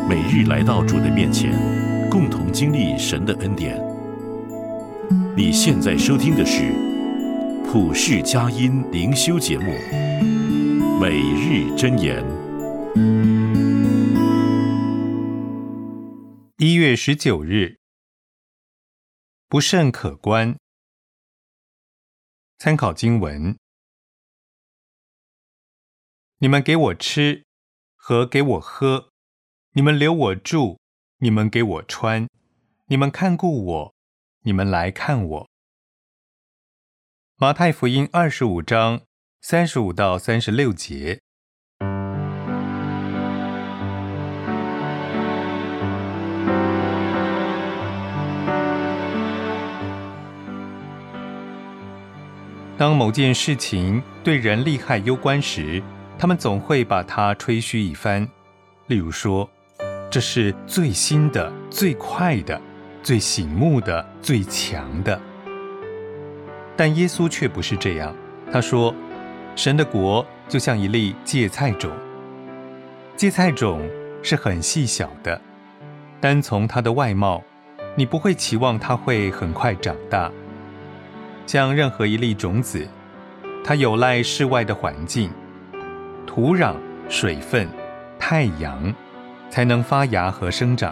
每日来到主的面前，共同经历神的恩典。你现在收听的是普世佳音灵修节目《每日箴言》。 1月19日，不甚可观。参考经文：你们给我吃和给我喝，你们留我住，你们给我穿，你们看顾我，你们来看我。马太福音25章35到36节。当某件事情对人利害攸关时，他们总会把它吹嘘一番。例如说，这是最新的、最快的、最醒目的、最强的。但耶稣却不是这样，他说，神的国就像一粒芥菜种。芥菜种是很细小的，单从它的外貌，你不会期望它会很快长大。像任何一粒种子，它有赖室外的环境，土壤、水分、太阳，才能发芽和生长。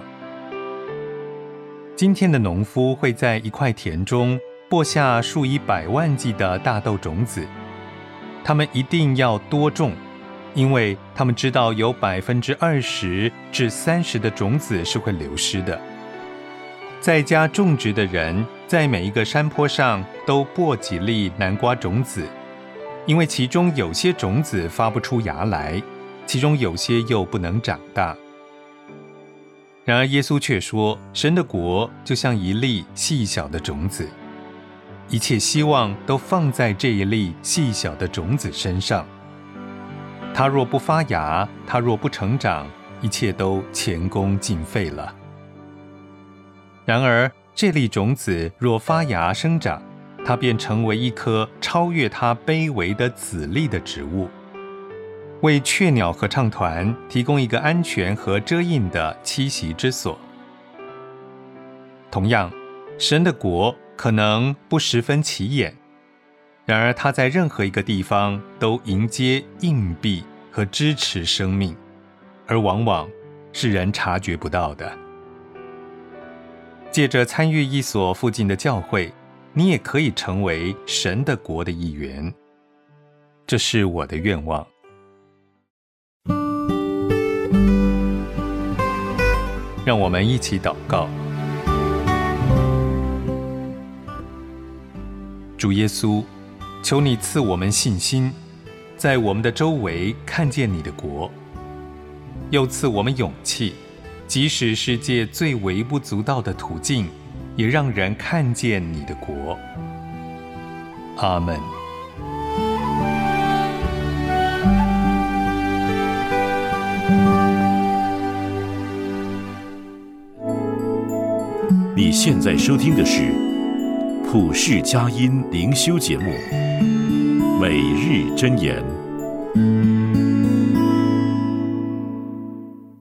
今天的农夫会在一块田中播下数以百万计的大豆种子，他们一定要多种，因为他们知道有20%至30%的种子是会流失的。在家种植的人，在每一个山坡上都播几粒南瓜种子，因为其中有些种子发不出芽来，其中有些又不能长大。然而耶稣却说，神的国就像一粒细小的种子，一切希望都放在这一粒细小的种子身上。它若不发芽，它若不成长，一切都前功尽废了。然而这粒种子若发芽生长，它便成为一棵超越它卑微的籽粒的植物，为雀鸟合唱团提供一个安全和遮荫的栖息之所。同样，神的国可能不十分起眼，然而它在任何一个地方都迎接硬币和支持生命，而往往是人察觉不到的。借着参与一所附近的教会，你也可以成为神的国的一员。这是我的愿望。让我们一起祷告。主耶稣，求你赐我们信心，在我们的周围看见你的国，又赐我们勇气，即使世界最微不足道的途径，也让人看见你的国。阿们。 你现在收听的是普世佳音灵修节目《每日箴言》。